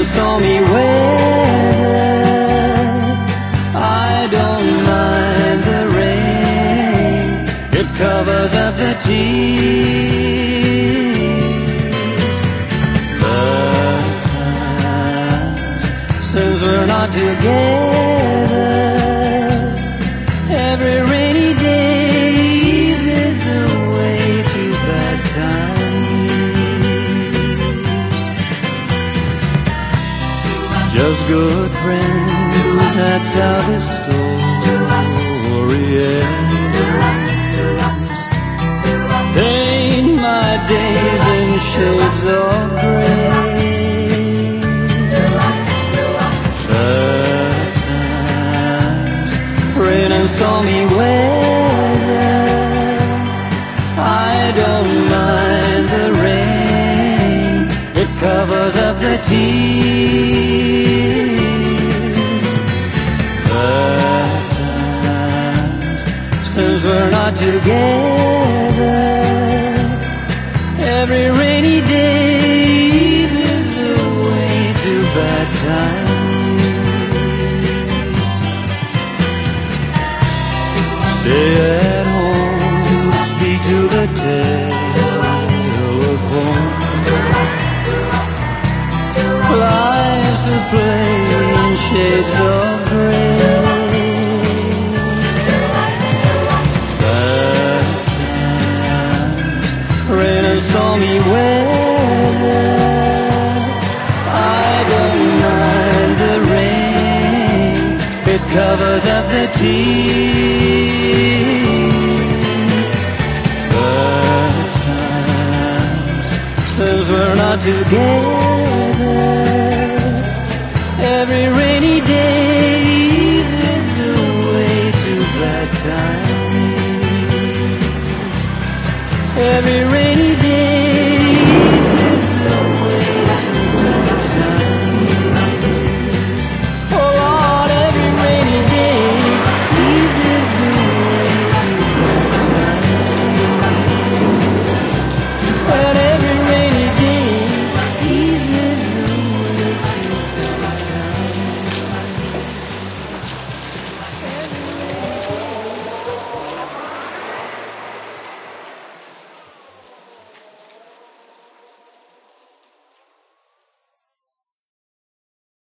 stormy weather. I don't mind the rain, it covers up the tears. The times since we're not together, every rainy day eases the way to bad times. Just good friends, that's how this story ends. Paint my days in shades of gray. The times, rain and stormy weather, I don't mind the rain, it covers up the tears. The times since we're not together, every rainy day eases the way to bad times. Stay at home, speak to the telephone. Flies to play in shades of gray. Bad times, rain and stormy weather, I don't mind the rain, it covers up the tears. Bad times since we're not together, every rainy day eases the way to bad times. Every